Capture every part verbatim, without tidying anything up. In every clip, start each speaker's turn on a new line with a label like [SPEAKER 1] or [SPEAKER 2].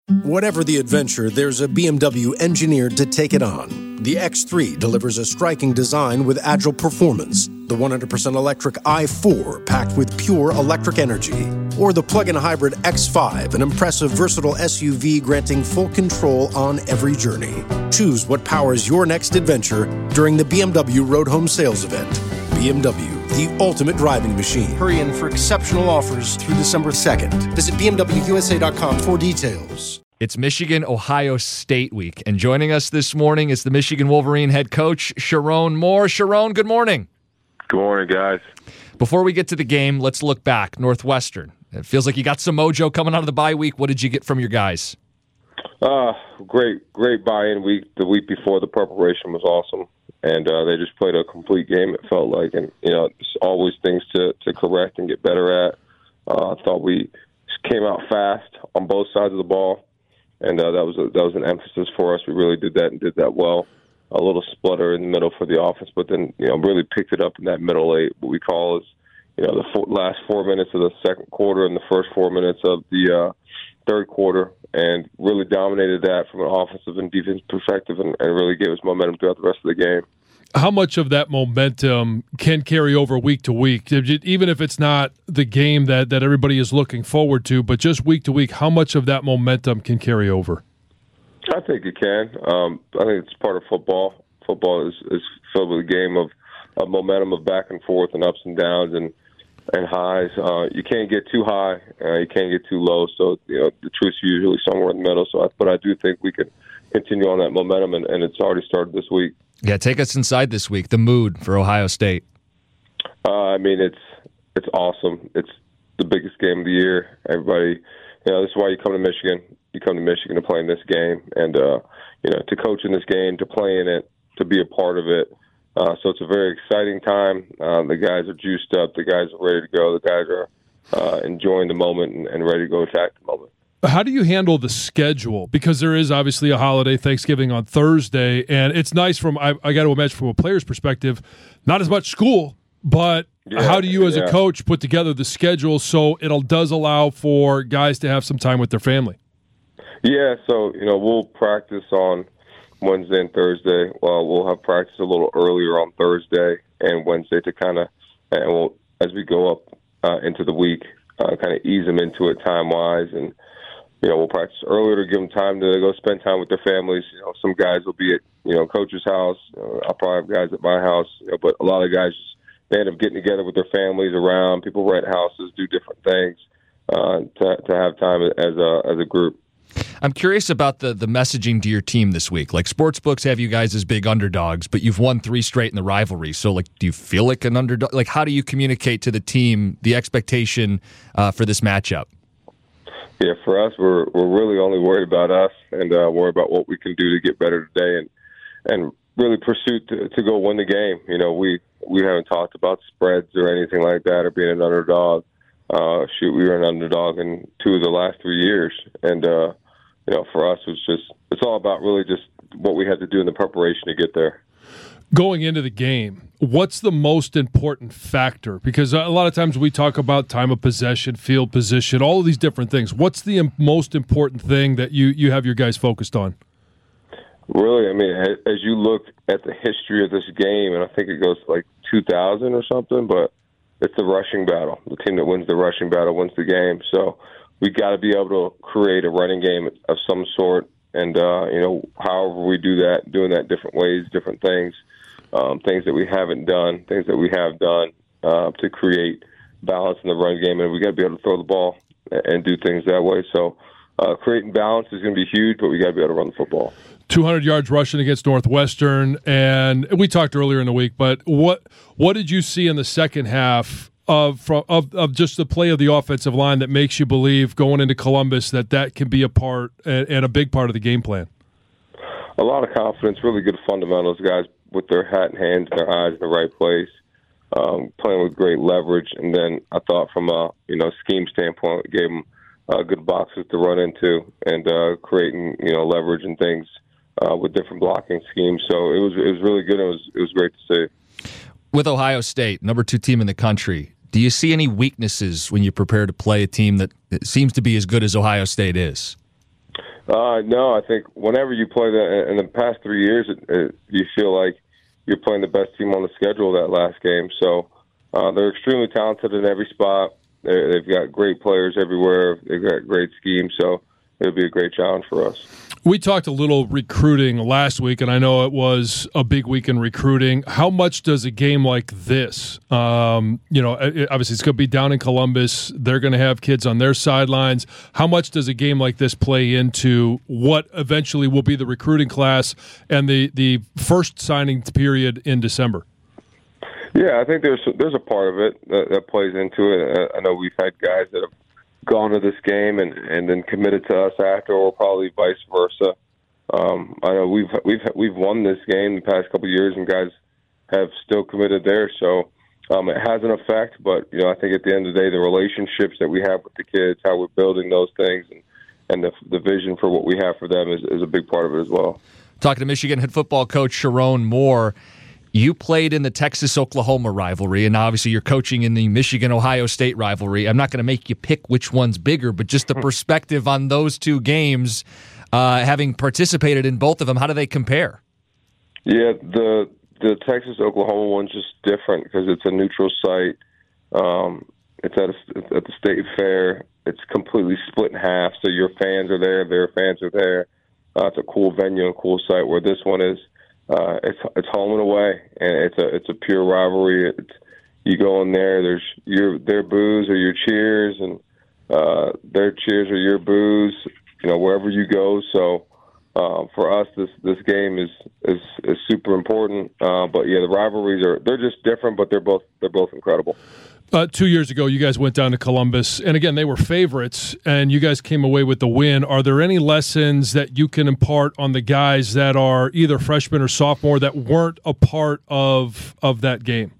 [SPEAKER 1] Whatever the adventure, there's a B M W engineered to take it on. The X three delivers a striking design with agile performance. The one hundred percent electric i four packed with pure electric energy. Or the plug-in hybrid X five, an impressive versatile S U V granting full control on every journey. Choose what powers your next adventure during the B M W Road Home Sales Event. B M W, the ultimate driving machine. Hurry in for exceptional offers through December second. Visit B M W U S A dot com for details.
[SPEAKER 2] It's Michigan-Ohio State week, and joining us this morning is the Michigan Wolverine head coach, Sherrone Moore. Sherrone, good morning.
[SPEAKER 3] Good morning, guys.
[SPEAKER 2] Before we get to the game, let's look back. Northwestern. It feels like you got some mojo coming out of the bye week. What did you get from your guys?
[SPEAKER 3] Uh, great, great buy-in week. The week before, the preparation was awesome, and uh, they just played a complete game, it felt like. And, you know, there's always things to, to correct and get better at. Uh, I thought we came out fast on both sides of the ball. And uh, that was a, that was an emphasis for us. We really did that and did that well. A little splutter in the middle for the offense, but then you know really picked it up in that middle eight. What we call is you know the four, last four minutes of the second quarter and the first four minutes of the uh, third quarter, and really dominated that from an offensive and defensive perspective, and, and really gave us momentum throughout the rest of the game.
[SPEAKER 4] How much of that momentum can carry over week to week, even if it's not the game that, that everybody is looking forward to, but just week to week, how much of that momentum can carry over?
[SPEAKER 3] I think it can. Um, I think it's part of football. Football is, is filled with a game of, of momentum, of back and forth and ups and downs and, and highs. Uh, you can't get too high. Uh, you can't get too low. So, you know, the truth's usually somewhere in the middle. So, I, But I do think we can continue on that momentum, and, and it's already started this week.
[SPEAKER 2] Yeah, take us inside this week, the mood for Ohio State.
[SPEAKER 3] Uh, I mean, it's it's awesome. It's the biggest game of the year. Everybody, you know, this is why you come to Michigan. You come to Michigan to play in this game, and uh, you know, to coach in this game, to play in it, to be a part of it. Uh, so it's a very exciting time. Uh, the guys are juiced up. The guys are ready to go. The guys are uh, enjoying the moment and, and ready to go attack the moment.
[SPEAKER 4] How do you handle the schedule? Because there is obviously a holiday, Thanksgiving on Thursday, and it's nice from, I, I got to imagine from a player's perspective, not as much school, but yeah, how do you as yeah. a coach put together the schedule so it does allow for guys to have some time with their family?
[SPEAKER 3] Yeah, so, you know, we'll practice on Wednesday and Thursday. Well, we'll have practice a little earlier on Thursday and Wednesday to kind of, and we'll, as we go up uh, into the week, uh, kind of ease them into it time-wise, and you know, we'll practice earlier to give them time to go spend time with their families. You know, some guys will be at, you know, coach's house. Uh, I'll probably have guys at my house. You know, but a lot of guys, just, they end up getting together with their families around. People rent houses, do different things uh, to, to have time as a as a group.
[SPEAKER 2] I'm curious about the, the messaging to your team this week. Like, sportsbooks have you guys as big underdogs, but you've won three straight in the rivalry. So, like, do you feel like an underdog? Like, how do you communicate to the team the expectation uh, for this matchup?
[SPEAKER 3] Yeah, for us, we're we're really only worried about us and uh, worried about what we can do to get better today, and and really pursue to, to go win the game. You know, we we haven't talked about spreads or anything like that or being an underdog. Uh, shoot, we were an underdog in two of the last three years, and uh, you know, for us, it's just it's all about really just what we had to do in the preparation to get there.
[SPEAKER 4] Going into the game, what's the most important factor? Because a lot of times we talk about time of possession, field position, all of these different things. What's the most important thing that you, you have your guys focused on?
[SPEAKER 3] Really, I mean, as you look at the history of this game, and I think it goes to like two thousand or something, but it's the rushing battle. The team that wins the rushing battle wins the game. So we got to be able to create a running game of some sort. And, uh, you know, however we do that, doing that different ways, different things. Um, things that we haven't done, things that we have done uh, to create balance in the run game, and we got to be able to throw the ball and do things that way. So uh, creating balance is going to be huge, but we got to be able to run the football.
[SPEAKER 4] two hundred yards rushing against Northwestern, and we talked earlier in the week, but what what did you see in the second half of from of, of just the play of the offensive line that makes you believe going into Columbus that that can be a part and, and a big part of the game plan?
[SPEAKER 3] A lot of confidence, really good fundamentals, guys with their hat and hands and their eyes in the right place, um, playing with great leverage. And then I thought from a you know scheme standpoint, it gave them uh, good boxes to run into and uh, creating you know leverage and things uh, with different blocking schemes. So it was it was really good. It was it was great to see.
[SPEAKER 2] With Ohio State, number two team in the country, do you see any weaknesses when you prepare to play a team that seems to be as good as Ohio State is?
[SPEAKER 3] Uh, no, I think whenever you play the in the past three years, it, it, you feel like you're playing the best team on the schedule that last game. So uh, they're extremely talented in every spot. They're, they've got great players everywhere. They've got great schemes. So it'll be a great challenge for us.
[SPEAKER 4] We talked a little recruiting last week, and I know it was a big week in recruiting. How much does a game like this, um, you know, it, obviously it's going to be down in Columbus. They're going to have kids on their sidelines. How much does a game like this play into what eventually will be the recruiting class and the, the first signing period in December?
[SPEAKER 3] Yeah, I think there's there's a part of it that, that plays into it. I know we've had guys that have gone to this game and, and then committed to us after, or probably vice versa. Um, I know we've we've we've won this game the past couple of years, and guys have still committed there. So um, it has an effect. But you know, I think at the end of the day, the relationships that we have with the kids, how we're building those things, and and the the vision for what we have for them is, is a big part of it as well.
[SPEAKER 2] Talking to Michigan head football coach Sherrone Moore. You played in the Texas-Oklahoma rivalry, and obviously you're coaching in the Michigan-Ohio State rivalry. I'm not going to make you pick which one's bigger, but just the perspective on those two games, uh, having participated in both of them, how do they compare?
[SPEAKER 3] Yeah, the the Texas-Oklahoma one's just different because it's a neutral site. Um, it's at, a, at the state fair. It's completely split in half, so your fans are there, their fans are there. Uh, it's a cool venue and cool site where this one is. Uh, it's it's home and away, and it's a it's a pure rivalry. It's, you go in there, there's your their boos or your cheers, and uh, their cheers or your boos. You know, wherever you go. So uh, for us, this this game is is, is super important. Uh, but yeah, the rivalries are they're just different, but they're both they're both incredible.
[SPEAKER 4] Uh, two years ago, you guys went down to Columbus, and again, they were favorites, and you guys came away with the win. Are there any lessons that you can impart on the guys that are either freshman or sophomore that weren't a part of of that game?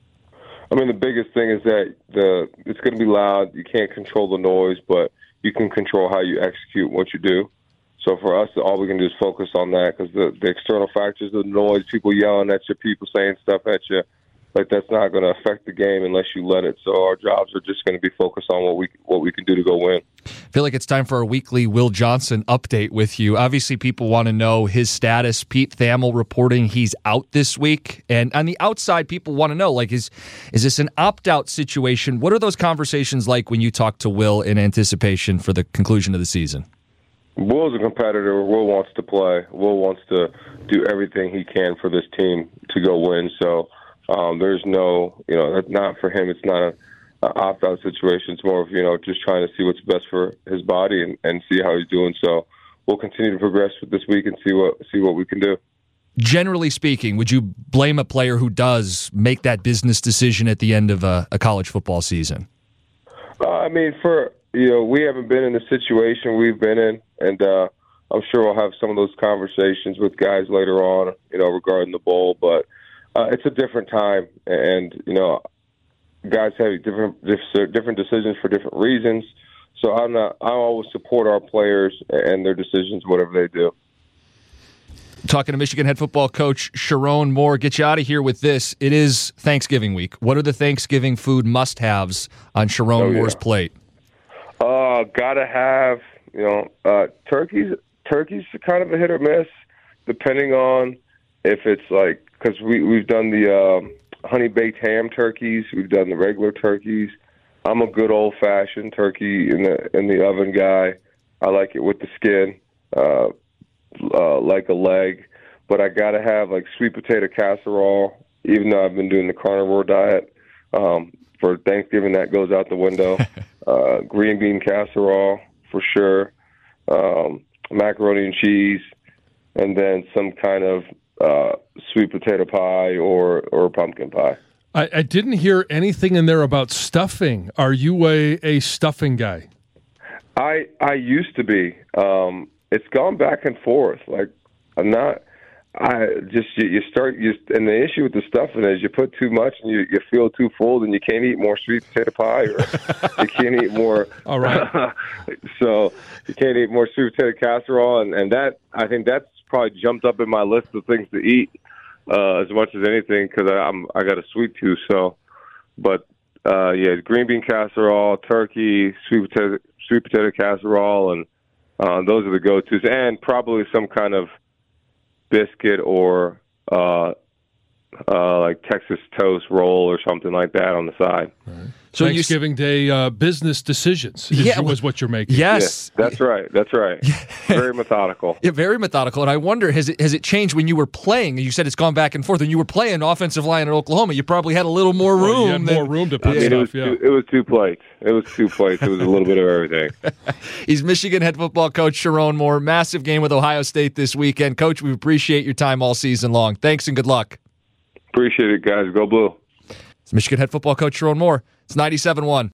[SPEAKER 3] I mean, the biggest thing is that the it's going to be loud. You can't control the noise, but you can control how you execute what you do. So for us, all we can do is focus on that because the, the external factors, the noise, people yelling at you, people saying stuff at you, like that's not going to affect the game unless you let it. So our jobs are just going to be focused on what we what we can do to go win.
[SPEAKER 2] I feel like it's time for a weekly Will Johnson update with you. Obviously, people want to know his status. Pete Thamel reporting he's out this week. And on the outside, people want to know, like, is is this an opt-out situation? What are those conversations like when you talk to Will in anticipation for the conclusion of the season?
[SPEAKER 3] Will's a competitor. Will wants to play. Will wants to do everything he can for this team to go win. So Um, there's no, you know, that's not for him. It's not a, a opt-out situation. It's more of, you know, just trying to see what's best for his body and, and see how he's doing. So we'll continue to progress with this week and see what see what we can do.
[SPEAKER 2] Generally speaking, would you blame a player who does make that business decision at the end of a, a college football season?
[SPEAKER 3] Uh, I mean, for, you know, we haven't been in the situation we've been in, and uh, I'm sure we'll have some of those conversations with guys later on, you know, regarding the bowl, but Uh, it's a different time, and you know, guys have different different decisions for different reasons. So I'm not. I always support our players and their decisions, whatever they do.
[SPEAKER 2] Talking to Michigan head football coach Sherrone Moore. Get you out of here with this. It is Thanksgiving week. What are the Thanksgiving food must-haves on Sherrone
[SPEAKER 3] oh, yeah.
[SPEAKER 2] Moore's plate?
[SPEAKER 3] Uh, gotta have you know uh, turkeys. Turkeys are kind of a hit or miss, depending on if it's like. Because we, we've done the um, honey-baked ham turkeys. We've done the regular turkeys. I'm a good old-fashioned turkey in the in the oven guy. I like it with the skin, uh, uh, like a leg. But I got to have, like, sweet potato casserole, even though I've been doing the carnivore diet. Um, for Thanksgiving, that goes out the window. uh, green bean casserole, for sure. Um, macaroni and cheese, and then some kind of Uh, sweet potato pie or, or pumpkin pie.
[SPEAKER 4] I, I didn't hear anything in there about stuffing. Are you a, a stuffing guy?
[SPEAKER 3] I I used to be. Um, it's gone back and forth. Like I'm not. I just you, you start. You, and the issue with the stuffing is you put too much and you, you feel too full, and you can't eat more sweet potato pie, or you can't eat more.
[SPEAKER 4] All right.
[SPEAKER 3] So you can't eat more sweet potato casserole, and, and that I think that's probably jumped up in my list of things to eat uh, as much as anything because I'm I got a sweet tooth. So, but uh, yeah, green bean casserole, turkey, sweet potato sweet potato casserole, and Uh, those are the go-tos, and probably some kind of biscuit or uh, uh, like Texas toast roll or something like that on the side.
[SPEAKER 4] Right. So Thanksgiving you, Day uh, business decisions is,
[SPEAKER 2] yeah,
[SPEAKER 4] was what you're making.
[SPEAKER 2] Yes.
[SPEAKER 3] yes that's right. That's right. Very methodical.
[SPEAKER 2] Yeah, very methodical. And I wonder, has it has it changed when you were playing? You said it's gone back and forth. When you were playing offensive line in Oklahoma, you probably had a little more room.
[SPEAKER 4] Well, you had
[SPEAKER 2] than,
[SPEAKER 4] more room to put
[SPEAKER 3] I mean,
[SPEAKER 4] stuff,
[SPEAKER 3] it was,
[SPEAKER 4] yeah.
[SPEAKER 3] two, it was two plates. It was two plates. It was a little bit of everything.
[SPEAKER 2] He's Michigan head football coach Sherrone Moore. Massive game with Ohio State this weekend. Coach, we appreciate your time all season long. Thanks and good luck.
[SPEAKER 3] Appreciate it, guys. Go Blue.
[SPEAKER 2] It's Michigan head football coach Sherrone Moore. It's ninety-seven one.